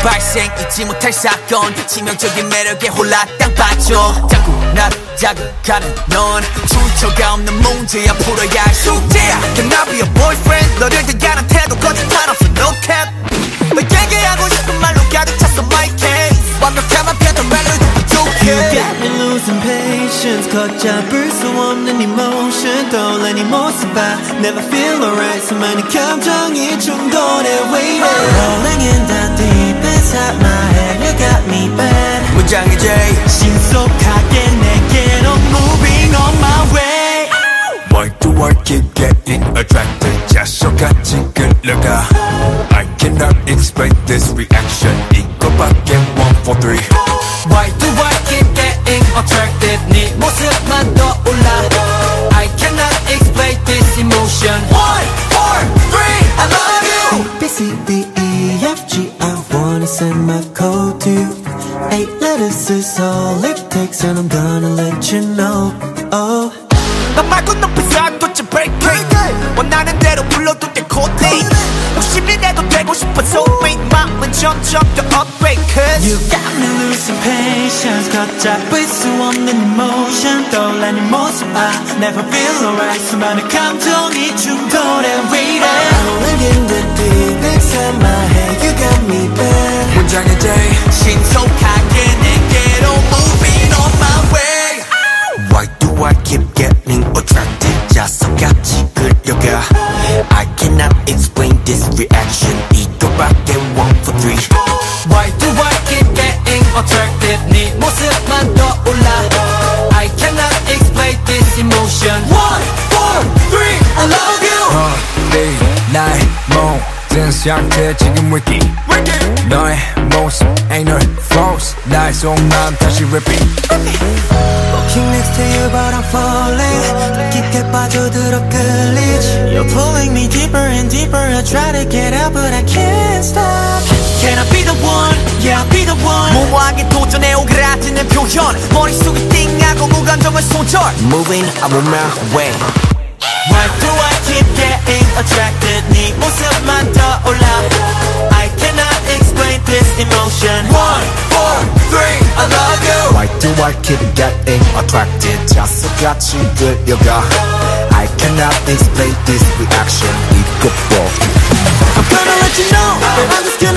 발생 잊지 못할 사건 치명적인 매력에 홀라 땅 빠져 자꾸 나를 자극하는 넌 출처가 없는 문제야 풀어야 할 숙제야 Can I be your boyfriend 너를 대하는 태도 거짓말 없어 no cap 너에게 하고 싶은 말로 가득 찼어 my case 완벽한 편한 말로도 부족해 You got me losing patience 걷잡을 수 없는 emotion 떠올라 네 모습 봐 Never feel alright 수많은 감정이 충돌해 waiting Rolling in the deep inside my head You got me bad 문장이 J 신속하게 내게로 moving on my way Why do I keep getting attracted 자석같이 끌려가 I cannot explain this reaction 이거밖에 1, 4, 3 Why do I keep getting attracted 네 모습만 떠올라 I cannot explain this emotion 1, 4, 3 I love you A, B, C, D, E, F, G I wanna send my code to you 8 letters is all it takes and I'm gonna let you know Oh 너 말고 높은 산도치 break 원하는 대로 불러도 돼 코딩 욕심이 내도 되고 싶어 soulmate 마음은 점점 더 upgrade cause You got me losing patience 걷잡을 수 없는 emotion 떠올라 네 모습 봐 Never feel alright 수많은 감정이 충돌해 waiting Rolling in the deep inside my head You got me bad 문장의 J 신속하게 내게로 moving on my way Why do I keep getting attracted 자석같이 끌려가 I cannot explain this reaction 이거밖에 1, 4, 3 Why do I keep getting attracted 네 모습만 떠올라 I cannot explain this emotion 1, 4, 3 I love you 네 나의 모든 상태 지금 wiki 너의 모습 ain't no false 나의 속마음 다시 repeat Walking next to you but I'm falling 더 깊게 빠져들어 끌리지 You're pulling me deeper and deeper I try to get out but I can't stop Can I be the one? Yeah I'll be the one 무모하게 도전해 오그라드는 표현 머릿속이 띵하고 무감정을 손절 Moving I'm on my way Why do I keep getting attracted 네 모습만 떠올라 I cannot explain this emotion 1, 4, 3 I love you Why do I keep getting attracted 자석같이 끌려가 I cannot explain this reaction 이것도 I'm gonna let you know I'm just gonna